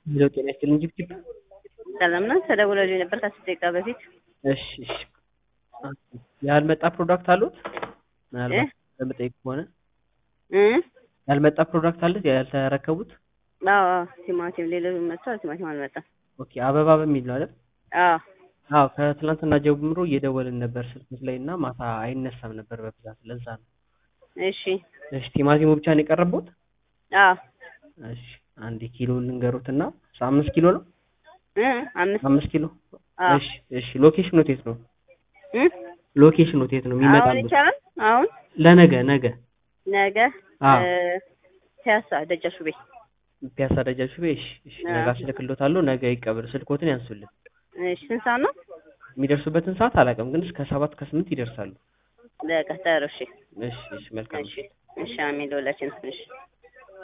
ሄሎ ጤና ይስጥልኝ ጅብጅብ። ሰላም ነው። ተደውሎልኝ ነበር ከ10 ደቂቃ በፊት። እሺ እሺ። ያልመጣ ፕሮዳክት አሉት? ምናልባት ለመጠየቅ ከሆነ ያልመጣ ፕሮዳክት አሉት ያልተረከቡት? አዎ ቲማቲም ሌሎች መጥቷል። ቲማቲም አልመጣም። ኦኬ አበባ በሚል ነው አይደል? አዎ አዎ ከትላንትና ጀምሮ እየደወልን ነበር ስልክ ላይ እና ማታ አይነሳም ነበር በብዛት ለዛ ነው። እሺ እሺ ቲማቲሙ ብቻ ነው የቀረቡት? አዎ እሺ 1 ኪሎ ልንገሩትና 5 ኪሎ ነው? 5 ኪሎ። እሺ እሺ ሎኬሽኑ የት ነው? ሎኬሽኑ የት ነው የሚመጣው? አሁን ይቻላል? አሁን ለነገ ነገ ፒያሳ ደጃሹቤ። ፒያሳ ደጃሹቤ። እሺ ነገ አስልክሎታለሁ። ነገ ይቀበሉ። ስልኮትን ያንሱልን። እሺ ስንት ሰዓት ነው የሚደርሱበትን ሰዓት አላውቅም፣ ግን እስከ 7 ከ8 ይደርሳሉ። በቃ ጥሩ። እሺ እሺ መልካም። እሺ አሜን ለሁላችን። እሺ